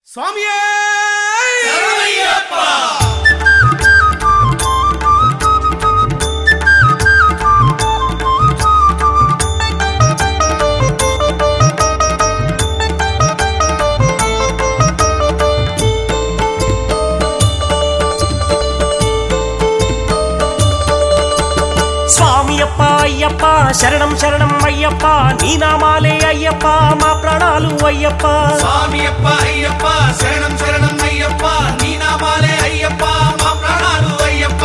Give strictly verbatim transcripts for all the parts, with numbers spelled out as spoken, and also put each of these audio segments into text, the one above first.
స్వామియే శరణమయ్యప్ప స్వామియప్ప అయ్యప్ప శరణం శరణం అయ్యప్ప నీ నామాలే అయ్యప్ప మా ప్రాణాలు అయ్యప్ప స్వామియప్ప అయ్యప్ప శరణం శరణం అయ్యప్ప నీ నామాలే అయ్యప్ప మా ప్రాణాలు అయ్యప్ప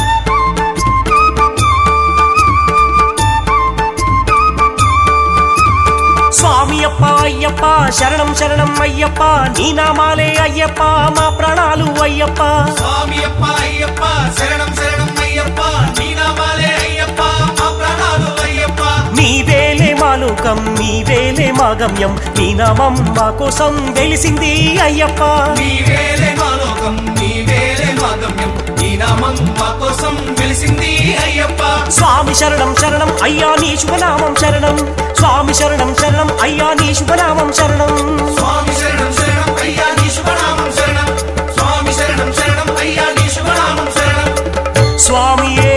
స్వామియప్ప అయ్యప్ప శరణం శరణం అయ్యప్ప నీ నామాలే అయ్యప్ప మా ప్రాణాలు అయ్యప్ప స్వామియప్ప అయ్యప్ప శరణం శరణం అయ్యప్ప నీ నామాలే అయ్యప్ప మా ప్రాణాలు అయ్యప్ప నీవేలే మా లోకం నీవేలే మా గమ్యం నీ నామం మా కోసం వెలిసింది అయ్యప్ప నీవేలే మా లోకం నీవేలే మా గమ్యం నీ నామం మా కోసం వెలిసింది అయ్యప్ప స్వామి శరణం శరణం అయ్యా నీ శుభనామం శరణం స్వామి శరణం శరణం అయ్యా నీ శుభనామం శరణం స్వామి శరణం శరణం అయ్యా నీ శుభనామం శరణం స్వామి శరణం శరణం అయ్యా నీ శుభనామం శరణం స్వామియే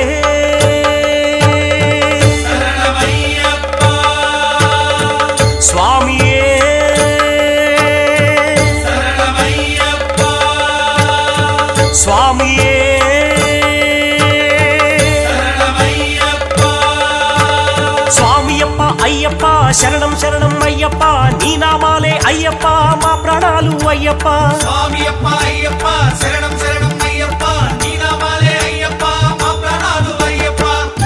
శరణమయ్యప్ప స్వామియే శరణమయ్యప్ప స్వామియే శరణమయ్యప్ప స్వామియప్ప అయ్యప్ప శరణం శరణం అయ్యప్ప నీ నామాలే అయ్యప్ప మా ప్రాణాలు అయ్యప్ప స్వామియప్ప అయ్యప్ప శరణం శరణం అయ్యప్ప నీ నామాలే అయ్యప్ప మా ప్రాణాలు అయ్యప్ప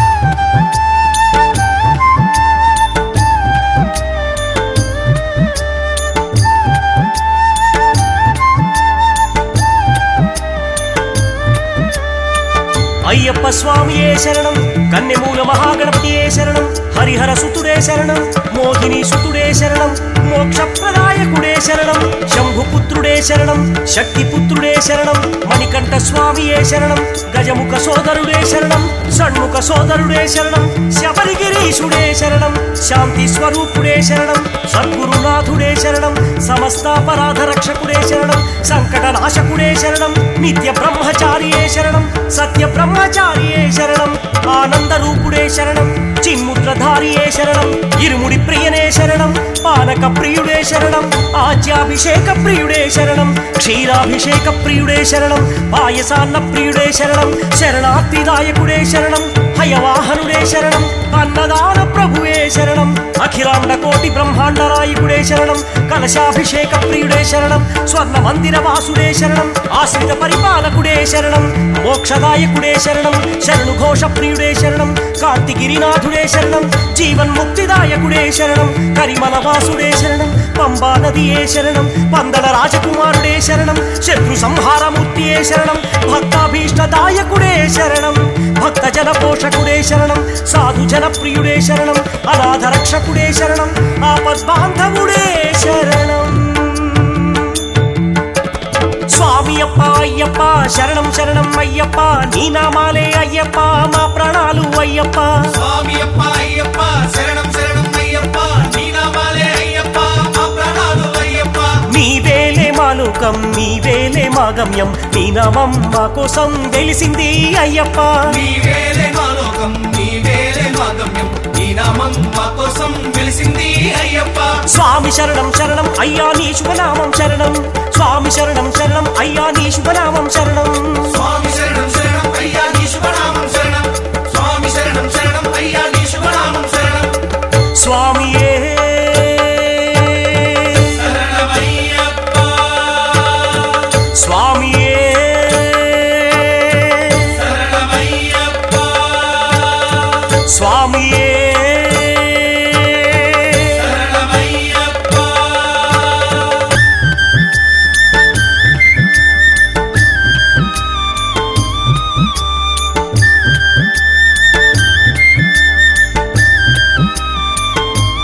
అయ్యప్ప స్వామియే శరణం కన్నెమూల మహాగణపతియే శరణం హరిహర సుతుడే శరణం మోహిని సుతుడే శరణం మోక్షప్రదాయకుడే శరణం శంభుపుత్రుడే శరణం శక్తిపుత్రుడే శరణం మణికంఠ స్వామియే శరణం గజముఖ సోదరుడే శరణం షణ్ముఖ సోదరుడే శరణం శబరిగిరీశుడే శరణం శాంతి స్వరూపుడే శరణం సద్గురునాథుడే శరణం సమస్తాపరాధ రక్షకుడే శరణం సంకట నాశకుడే శరణం నిత్య బ్రహ్మచారియే శరణం సత్య బ్రహ్మచారియే శరణం ఆనంద రూపుడే శరణం చిన్ముద్రధారియే శరణం ఇరుముడి ప్రియనే శరణం పానక ప్రియుడే శరణం ఆజ్యాభిషేక ప్రియుడే శరణం క్షీరాభిషేక ప్రియుడే శరణం పాయసాన్న ప్రియుడే శరణం శరణార్థిదాయకుడే శరణం హయవాహనుడే శరణం అన్నదాన ప్రభువే శరణం అఖిలాండ కోటి బ్రహ్మాండ రాయకుడే శరణం కలశాభిషేక ప్రియుడే శరణం స్వర్ణ మందిర వాసుడే శరణం ఆశ్రిత పరిపాలకుడే శరణం మోక్షదాయకుడే శరణం శరణు ఘోష ప్రియుడే శరణం కార్తిగిరినాథుడే శరణం జీవన్ ముక్తిదాయకుడే శరణం కరిమల వాసుడే శరణం పంబా నదియే శరణం పందల రాజకుమారుడే శరణం శత్రు సంహారమూర్తియే శరణం భక్తాభీష్టదాయకుడే శరణం భక్త జన పోషకుడే శరణం సాధు జన ప్రియుడే శరణం అనాథ రక్షకుడే శరణం ఆపద్బాంధవుడే శరణం స్వామియప్ప అయ్యప్ప శరణం శరణం అయ్యప్ప నీ నామాలే అయ్యప్ప మా ప్రాణాలు అయ్యప్ప స్వామియప్ప అయ్యప్ప శరణం శరణం అయ్యప్ప నీ నామాలే అయ్యప్ప మా ప్రాణాలు అయ్యప్ప నీవేలే మా లోకం నీవేలే మా గమ్యం నీ నామం మా కోసం వెలిసింది అయ్యప్ప నీవేలే మా లోకం నీవేలే మా గమ్యం నీ నామం మా కోసం వెలిసింది అయ్యప్ప స్వామి శరణం శరణం అయ్యా నీ శుభనామం శరణం స్వామి శరణం శరణం అయ్యా నీ శుభనామం శరణం స్వామి శరణం శరణం అయ్యా నీ శుభనామం శరణం స్వామి శరణం శరణం అయ్యా నీ శుభనామం శరణం స్వామియే శరణమయ్యప్ప స్వామియే శరణమయ్యప్ప స్వామియే శరణమయ్యప్ప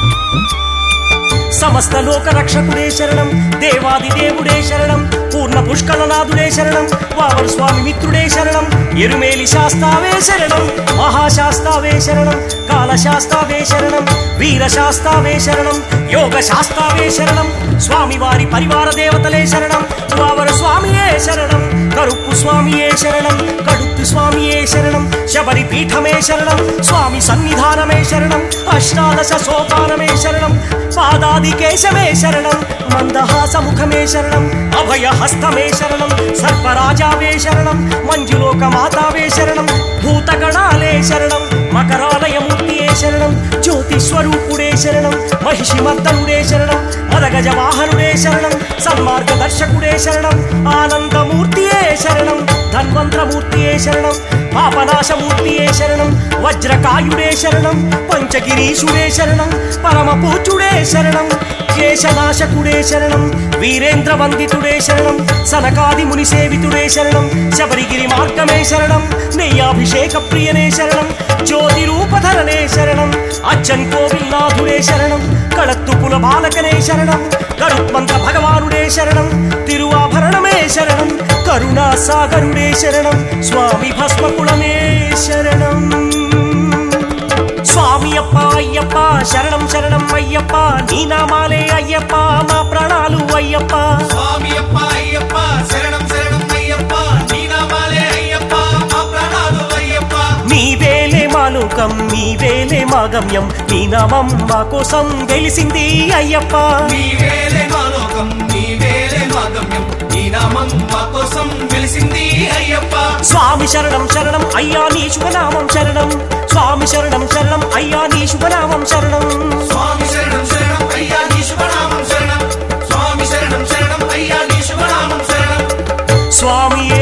సమస్త లోక రక్షకుడే శరణం దేవాది దేవుడే శరణం పూర్ణ పురుష పుష్కళనాథుడే శరణం, వామన స్వామి మిత్రుడే శరణం, ఎరుమేలి శాస్తావే శరణం, మహాశాస్తావే శరణం, కాళశాస్తావే శరణం, వీర శాస్తావే శరణం, యోగ శాస్తావే శరణం, స్వామివారి పరివార దేవతలే శరణం, వామన స్వామియే శరణం, కరుప్పు స్వామియే శరణం, కడుత్తు స్వామియే శరణం, శబరి పీఠమే శరణం, స్వామి సన్నిధానమే శరణం, అష్టాదశ సోపానమే శరణం, పాదాది కేశమే శరణం, మందహాసముఖమే శరణం, అభయ హస్తమే శరణం, సర్పరాజావే శరణం, మంజులోక మాతావే శరణం, భూతగణాలే శరణం, మకరాలయమూర్తియే శరణం, జ్యోతిస్వరూపుడే శరణం, మహిషి మర్దనుడే శరణం, మదగజ వాహనుడే శరణం, సన్మార్గదర్శకుడే శరణం, ఆనందమూర్తియే శరణం, ధన్వంతరమూర్తియే శరణం, పాపనాశమూర్తియే శరణం, వజ్రకాయుడే శరణం, పంచగిరీశుడే శరణం, పరమ పూజ్యుడే శరణం, కేశనాశకుడే శరణం, వీరేంద్ర వందితుడే శరణం, సనకాది ముని సేవితుడే శరణం, శబరిగిరి మార్గమే శరణం, నెయ్యాభిషేక ప్రియనే శరణం, జ్యోతి రూపధరనే శరణం, అచ్చన్ కోవిల్నాథుడే శరణం, కళత్తుపుల బాలకనే శరణం, గరుత్మంత భగవానుడే శరణం, తిరువాభరణమే శరణం, కరుణా సాగరుడే శరణం, స్వామి భస్మకుళమే శరణం. స్వామి అప్ప అయ్యప్ప శరణం శరణం అయ్యప్ప, నీ నామాలే అయ్యప్ప మా ప్రాణాలు అయ్యప్ప. స్వామి అప్ప అయ్యప్ప శరణం శరణం అయ్యప్ప, నీ నామాలే అయ్యప్ప మా ప్రాణాలు అయ్యప్ప. నీవేలే మా లోకం, నీవేలే మా గమ్యం, నీ నామం మా కోసం వెలిసింది అయ్యప్ప. నీవేలే మా లోకం, నీవేలే మా గమ్యం, నీ నామం మా కోసం వెలిసింది అయ్యప్ప. స్వామి శరణం శరణం అయ్యా నీ శుభనామం శరణం, స్వామి శరణం శరణం అయ్యా నీ శుభనామం శరణం. స్వామి శరణం శరణం అయ్యా నీ శుభనామం శరణం, స్వామి శరణం శరణం అయ్యా నీ శుభనామం శరణం. స్వామియే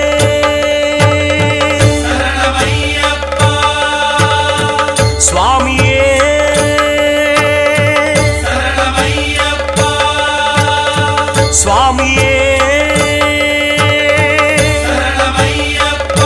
శరణమయ్యప్ప, స్వామియే శరణమయ్యప్ప, స్వామియే శరణమయ్యప్ప.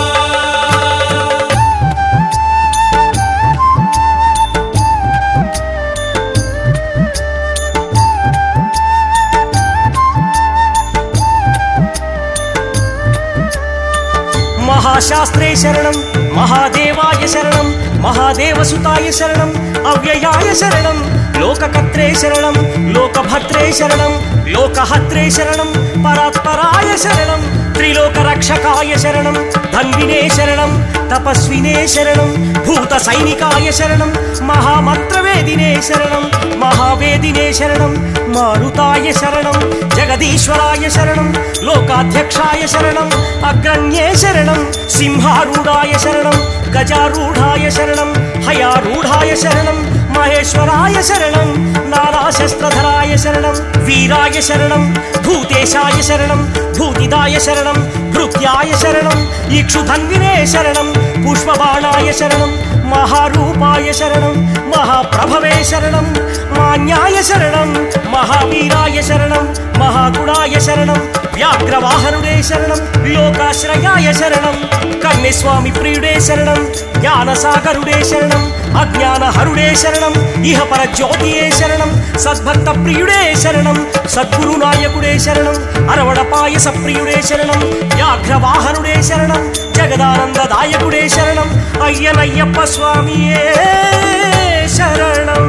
మహాశాస్త్రే శరణం, మహాదేవాయ శరణం, మహాదేవసుతాయ శరణం, అవ్యయాయ శరణం, లోకకర్త్రే శరణం, లోకభద్రే శరణం, లోకహత్రే శరణం, పరాత్పరాయ శరణం, త్రిలోక రక్షకాయ శరణం, ధన్వినే శరణం, తపస్వినే శరణం, భూత సైనికాయ శరణం, మహామంత్రవేదినే శరణం, మహావేదినే శరణం, మారుతాయ శరణం, జగదీశ్వరాయ శరణం, లోకాధ్యక్షాయ శరణం, అగ్రణ్యే శరణం, సింహారూఢాయ శరణం, గజారూఢాయ శరణం, హయారూఢాయ శరణం, మహేశ్వరాయ శరణం, నారాశస్త్రధరాయ శరణం, వీరాయ శరణం, భూతేశాయ శరణం, భూతిదాయ శరణం, భృత్యాయ శరణం, ఇక్షుధన్వినే శరణం, పుష్పబాణాయ శరణం, మహారూపాయ శరణం, మహాప్రభవే శరణం, మాన్యాయ శరణం, మహావీరాయ శరణం, మహాగుణాయ శరణం, వ్యాఘ్రవాహనుడే శరణం, లోకాశ్రయాయ శరణం, కన్యస్వామి ప్రియుడే శరణం, జ్ఞానసాగరుడే శరణం, అజ్ఞానహరుడే శరణం, ఇహపర జ్యోతియే శరణం, సద్భక్త ప్రియుడే శరణం, సద్గురు నాయకుడే శరణం, అరవడ పాయస ప్రియుడే శరణం, వ్యాఘ్రవాహనుడే శరణం, జగదానందదాయకుడే శరణం, అయ్యనయ్యప్ప స్వామియే శరణం.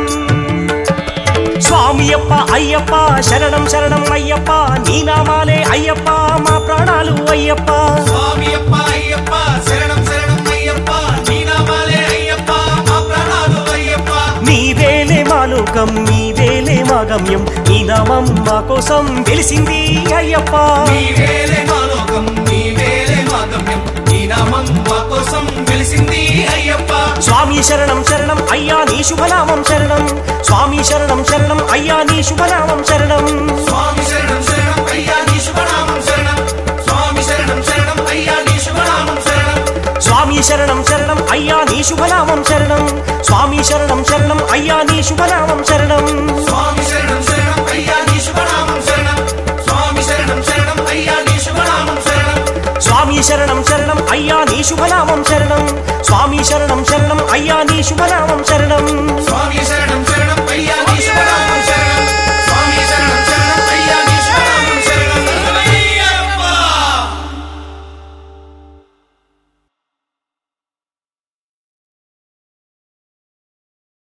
స్వామి అప్ప అయ్యప్ప శరణం శరణం అయ్యప్ప, నీ నామాలే అయ్యప్ప మా ప్రాణాలు అయ్యప్ప. స్వామి అప్ప అయ్యప్ప శరణం శరణం అయ్యప్ప, నీ నామాలే అయ్యప్ప మా ప్రాణాలు అయ్యప్ప. నీవేలే మా లోకం, నీవేలే మా గమ్యం, నీ నామం మా కోసం వెలిసింది అయ్యప్ప. నీవేలే మా లోకం, నీవేలే మా గమ్యం, నీ నామం మా కోసం వెలిసింది అయ్యప్ప. స్వామి శరణం శరణం అయ్యా నీ శుభనామం శరణం, స్వామి శరణం శరణం అయ్యా నీ శుభనామం శరణం. స్వామి శరణం శరణం అయ్యా నీ శుభనామం శరణం, స్వామి శరణం శరణం అయ్యా నీ శుభనామం శరణం. స్వామి శరణం శరణం అయ్యా నీ శుభనామం శరణం, స్వామి శరణం శరణం అయ్యా నీ శుభనామం శరణం. స్వామి శరణం శరణం అయ్యా నీ శుభనామం శరణం, స్వామి శరణం శరణం అయ్యా నీ శుభనామం శరణం. స్వామి శరణం శరణం అయ్యా నీ శుభనామం శరణం, స్వామి శరణం శరణం అయ్యా నీ శుభనామం శరణం. స్వామి శరణం శరణం